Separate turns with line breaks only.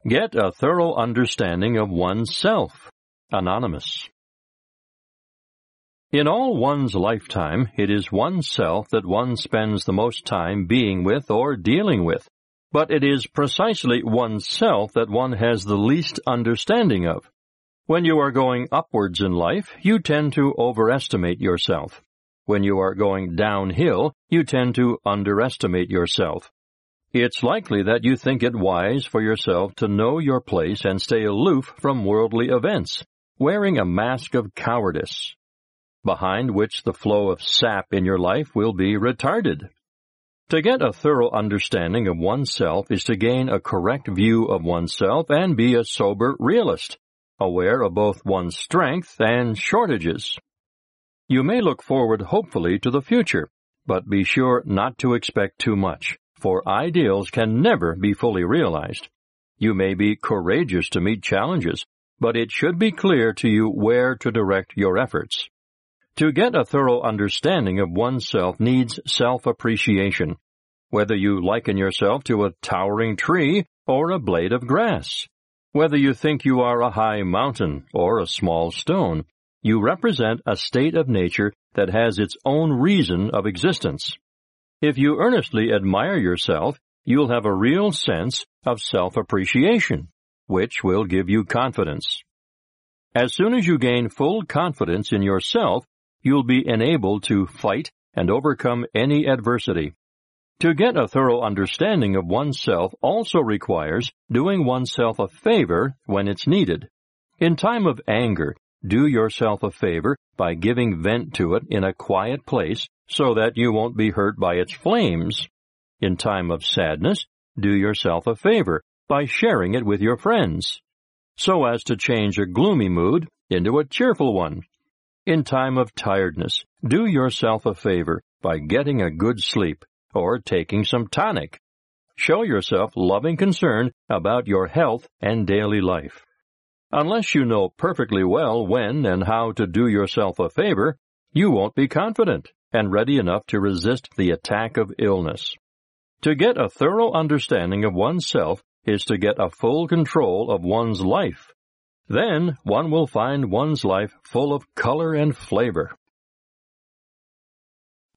Get a thorough understanding of oneself. Anonymous. In all one's lifetime, it is oneself that one spends the most time being with or dealing with, but it is precisely oneself that one has the least understanding of. When you are going upwards in life, you tend to overestimate yourself. When you are going downhill, you tend to underestimate yourself. It's likely that you think it wise for yourself to know your place and stay aloof from worldly events, wearing a mask of cowardice, behind which the flow of sap in your life will be retarded. To get a thorough understanding of oneself is to gain a correct view of oneself and be a sober realist, aware of both one's strength and shortages. You may look forward hopefully to the future, but be sure not to expect too much, for ideals can never be fully realized. You may be courageous to meet challenges, but it should be clear to you where to direct your efforts. To get a thorough understanding of oneself needs self-appreciation, whether you liken yourself to a towering tree or a blade of grass, whether you think you are a high mountain or a small stone. You represent a state of nature that has its own reason of existence. If you earnestly admire yourself, you'll have a real sense of self-appreciation, which will give you confidence. As soon as you gain full confidence in yourself, you'll be enabled to fight and overcome any adversity. To get a thorough understanding of oneself also requires doing oneself a favor when it's needed. In time of anger, do yourself a favor by giving vent to it in a quiet place so that you won't be hurt by its flames. In time of sadness, do yourself a favor by sharing it with your friends, so as to change a gloomy mood into a cheerful one. In time of tiredness, do yourself a favor by getting a good sleep or taking some tonic. Show yourself loving concern about your health and daily life. Unless you know perfectly well when and how to do yourself a favor, you won't be confident and ready enough to resist the attack of illness. To get a thorough understanding of oneself is to get a full control of one's life. Then one will find one's life full of color and flavor.